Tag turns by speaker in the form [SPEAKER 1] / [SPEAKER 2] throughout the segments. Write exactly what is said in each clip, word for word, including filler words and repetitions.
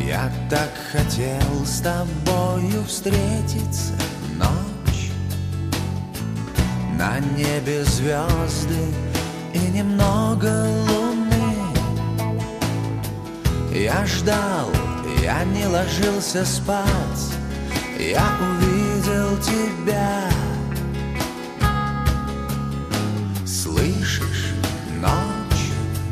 [SPEAKER 1] Я так хотел с тобою встретиться. Ночь, на небе звезды и немного луны. Я ждал, я не ложился спать, я увидел тебя. Слышишь, ночь,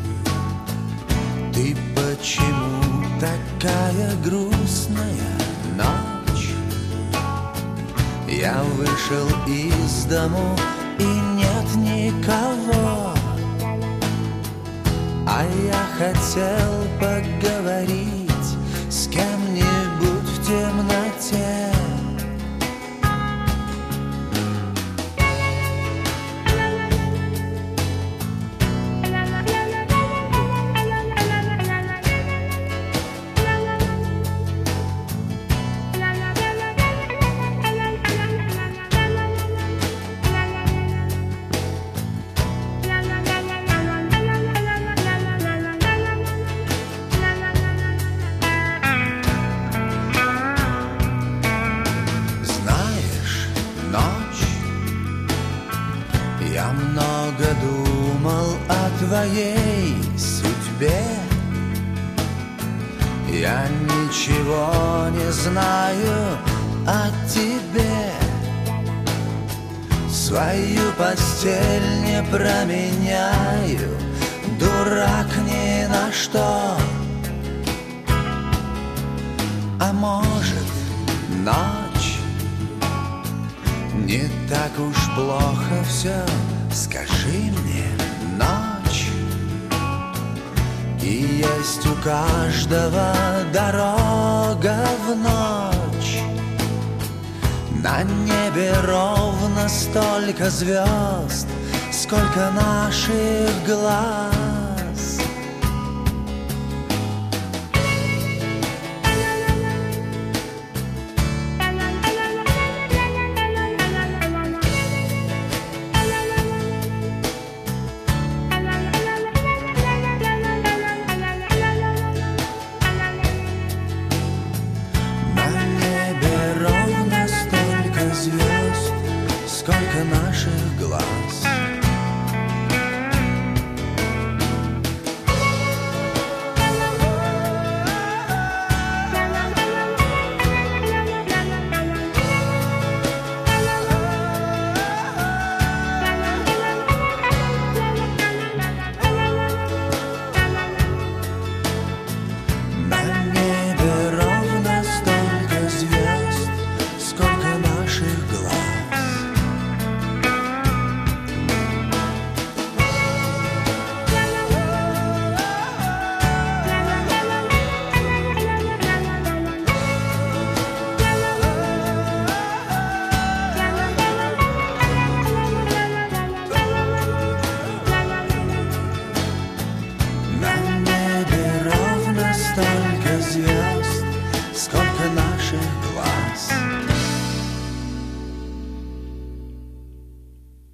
[SPEAKER 1] ты почему такая грустная? Ночь, я вышел из дому и нет никого, а я хотел поговорить с кем-нибудь в темноте. Я много думал о твоей судьбе. Я ничего не знаю о тебе. Свою постель не променяю, дурак ни на что. А может, ночь, не так уж плохо все, скажи мне, ночь. И есть у каждого дорога в ночь. На небе ровно столько звезд, сколько наших глаз. Сколько наших глаз. На небе ровно столько звезд, сколько наших глаз. Столько звезд, сколько наших глаз.